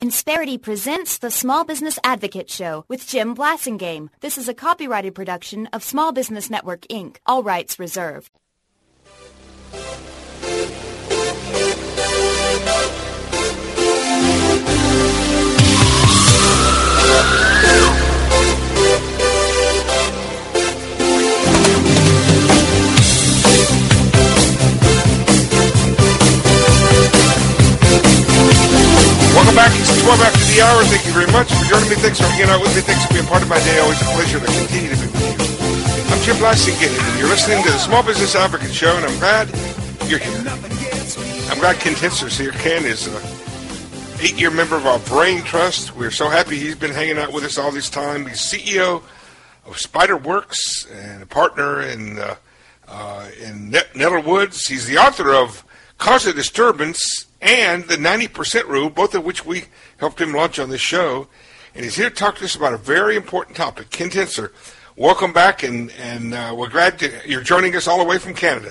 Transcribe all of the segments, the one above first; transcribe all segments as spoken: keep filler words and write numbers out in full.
Insperity presents the Small Business Advocate Show with Jim Blasingame. This is a copyrighted production of Small Business Network, Incorporated. All rights reserved. Welcome back. It's twelve after the hour. Thank you very much for joining me. Thanks for hanging out with me. Thanks for being part of my day. Always a pleasure to continue to be with you. I'm Jim Blasingame, and you're listening to the Small Business Advocate Show, and I'm glad you're here. I'm glad Ken Tincer's here. Ken is an eight-year member of our Brain Trust. We're so happy he's been hanging out with us all this time. He's C E O of SpiderWorks and a partner in, uh, uh, in Net- Nettle Woods. He's the author of Cause of Disturbance and the ninety percent Rule, both of which we helped him launch on this show. And he's here to talk to us about a very important topic. Ken Tincer, welcome back, and, and uh, we're glad to, you're joining us all the way from Canada.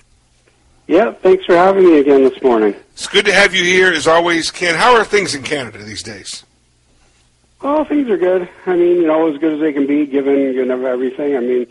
Yeah, thanks for having me again this morning. It's good to have you here, as always, Ken. How are things in Canada these days? Oh, things are good. I mean, you know, as good as they can be, given you know everything. I mean,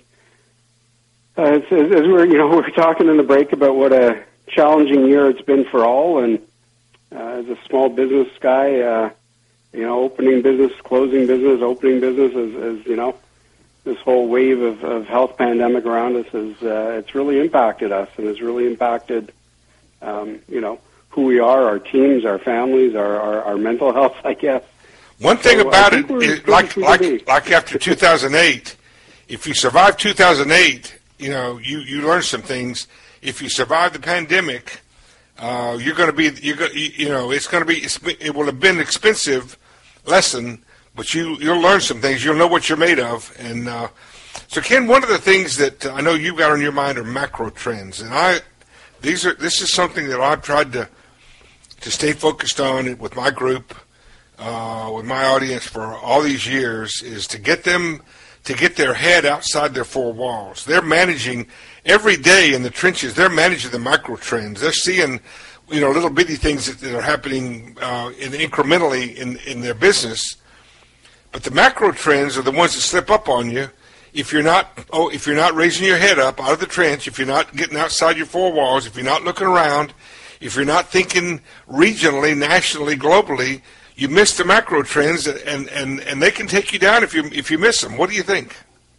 uh, as, as we're you know we're talking in the break about what a challenging year it's been for all, and uh, as a small business guy, uh, you know, opening business, closing business, opening business, as, as you know, this whole wave of, of health pandemic around us has uh, it's really impacted us, and has really impacted, um, you know, who we are, our teams, our families, our, our, our mental health, I guess. One thing so about it, is, like like like after two thousand eight, if you survive two thousand eight, you know, you, you learn some things. If you survive the pandemic, uh, you're going to be, you're go, you know, it's going to be, it's, it will have been an expensive lesson, but you, you'll learn some things. You'll know what you're made of. And uh, so, Ken, one of the things that I know you've got on your mind are macro trends. And I, these are, this is something that I've tried to, to stay focused on with my group, uh, with my audience for all these years, is to get them to get their head outside their four walls. They're managing every day in the trenches. They're managing the micro trends. They're seeing, you know, little bitty things that, that are happening uh, in, incrementally in, in their business. But the macro trends are the ones that slip up on you if you're not oh if you're not raising your head up out of the trench, if you're not getting outside your four walls, if you're not looking around, if you're not thinking regionally, nationally, globally. You miss the macro trends, and, and, and they can take you down if you if you miss them. What do you think?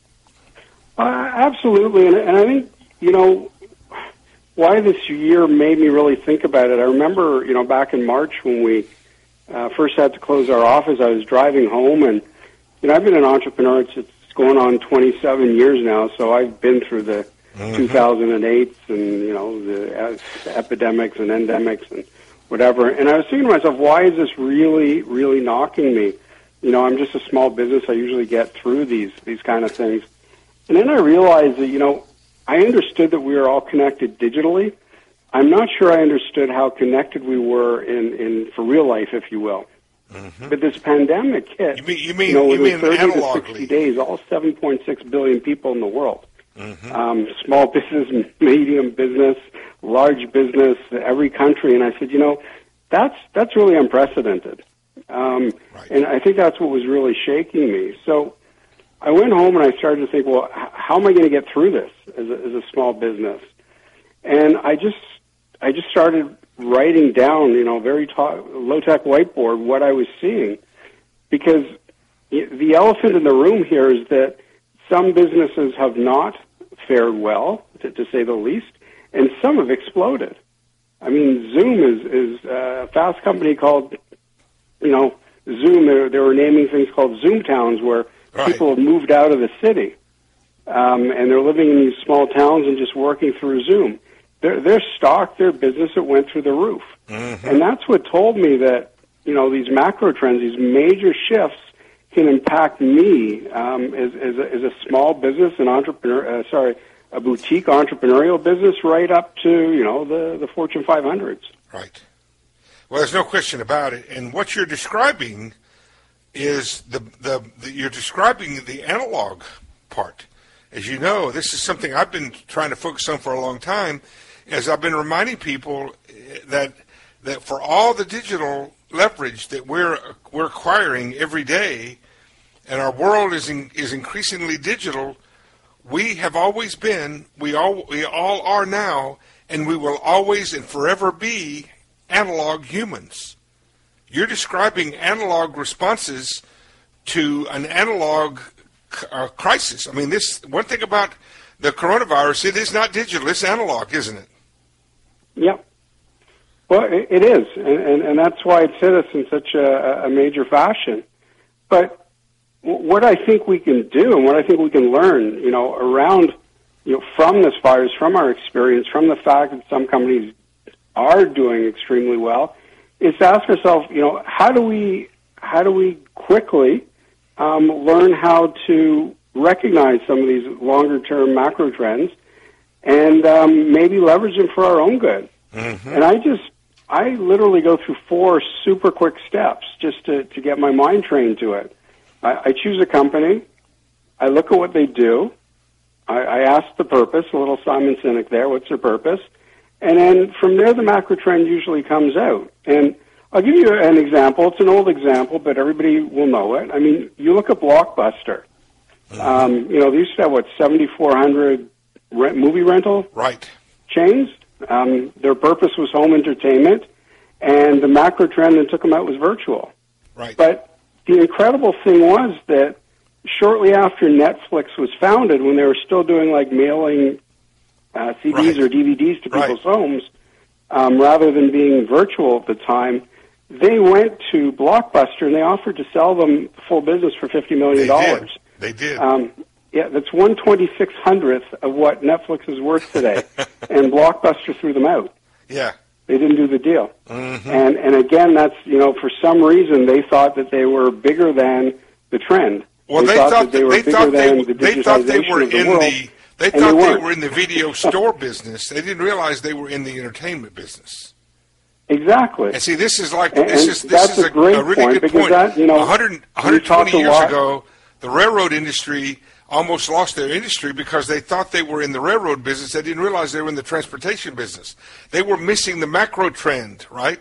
Uh, absolutely, and, and I think, you know, why this year made me really think about it. I remember, you know, back in March when we uh, first had to close our office, I was driving home, and, you know, I've been an entrepreneur. It's, it's going on twenty-seven years now, so I've been through the mm-hmm. two thousand eights and, you know, the epidemics and endemics and whatever. And I was thinking to myself, why is this really, really knocking me? You know, I'm just a small business. I usually get through these these kind of things. And then I realized that, you know, I understood that we were all connected digitally. I'm not sure I understood how connected we were in, in for real life, if you will. Mm-hmm. But this pandemic hit, you mean, you mean, you know, you within mean thirty to sixty days, all seven point six billion people in the world. Mm-hmm. Um, small business, medium business, large business, every country. And I said, you know, that's that's really unprecedented. Um, right. And I think that's what was really shaking me. So I went home and I started to think, well, h- how am I going to get through this as a, as a small business? And I just I just started writing down, you know, very ta- low-tech whiteboard what I was seeing. Because the elephant in the room here is that some businesses have not fared well, to, to say the least, and some have exploded. I mean, Zoom is, is a fast company called, you know, Zoom. They, they were naming things called Zoom towns where right. people have moved out of the city, um, and they're living in these small towns and just working through Zoom. Their, their stock, their business, it went through the roof. Mm-hmm. And that's what told me that, you know, these macro trends, these major shifts, can impact me um, as, as, a, as a small business, an entrepreneur, uh, sorry, a boutique entrepreneurial business, right up to, you know, the, the Fortune five hundreds. Right. Well, there's no question about it. And what you're describing is the, the, the you're describing the analog part. As you know, this is something I've been trying to focus on for a long time, as I've been reminding people that that for all the digital leverage that we're we're acquiring every day, and our world is in, is increasingly digital. We have always been, we all we all are now, and we will always and forever be analog humans. You're describing analog responses to an analog uh, crisis. I mean, this one thing about the coronavirus, it is not digital, it's analog, isn't it? Yep. Well, it, it is, and, and, and that's why it's hit us in such a, a major fashion. But what I think we can do and what I think we can learn, you know, around, you know, from this virus, from our experience, from the fact that some companies are doing extremely well, is to ask ourselves, you know, how do we, how do we quickly um, learn how to recognize some of these longer-term macro trends and um, maybe leverage them for our own good. Mm-hmm. And I just, I literally go through four super quick steps just to, to get my mind trained to it. I, I choose a company, I look at what they do, I, I ask the purpose, a little Simon Sinek there, what's their purpose, and then from there the macro trend usually comes out. And I'll give you an example. It's an old example, but everybody will know it. I mean, you look at Blockbuster. Um, you know, they used to have, what, seventy-four hundred rent, movie rental right. chains. Um, their purpose was home entertainment, and the macro trend that took them out was virtual. Right. But the incredible thing was that shortly after Netflix was founded, when they were still doing, like, mailing uh, C Ds right. or D V Ds to people's right. homes, um, rather than being virtual at the time, they went to Blockbuster and they offered to sell them full business for fifty million dollars. They did. They did. Um, yeah, that's one twenty-six hundredth of what Netflix is worth today, and Blockbuster threw them out. Yeah. They didn't do the deal. Mm-hmm. And and again, that's, you know, for some reason they thought that they were bigger than the trend. Well, they, they thought, thought that they were they bigger thought than they, the they thought they were of the in world, the they and thought they, they were in the video store business. They didn't realize they were in the entertainment business. Exactly. And see, this is like and, this and is this that's is a, a, great a really point good because point. That, you know, one hundred, one hundred twenty years lot, ago, the railroad industry almost lost their industry because they thought they were in the railroad business. They didn't realize they were in the transportation business. They were missing the macro trend, right?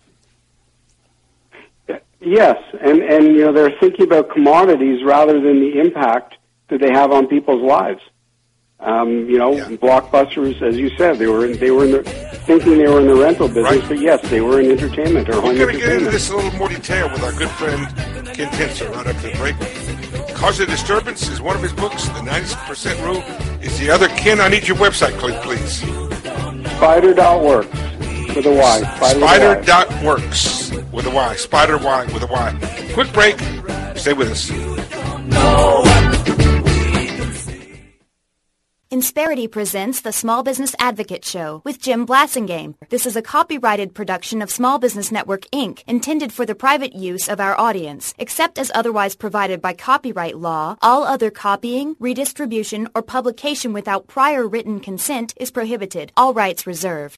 Yes, and, and you know, they're thinking about commodities rather than the impact that they have on people's lives. Um, you know, yeah. Blockbusters, as you said, they were in, they were in the, thinking they were in the rental business, right. but yes, they were in entertainment or home entertainment. We're going to get into this a little more detail with our good friend Ken Tencer right after the break. Cause of Disturbance is one of his books. The ninety percent Rule is the other. Ken, I need your website, please. Spider dot works with a Y. Spider dot works with a Y. Spider Y with a Y. Quick break. Stay with us. Insperity presents the Small Business Advocate Show with Jim Blasingame. This is a copyrighted production of Small Business Network, Incorporated, intended for the private use of our audience. Except as otherwise provided by copyright law, all other copying, redistribution, or publication without prior written consent is prohibited. All rights reserved.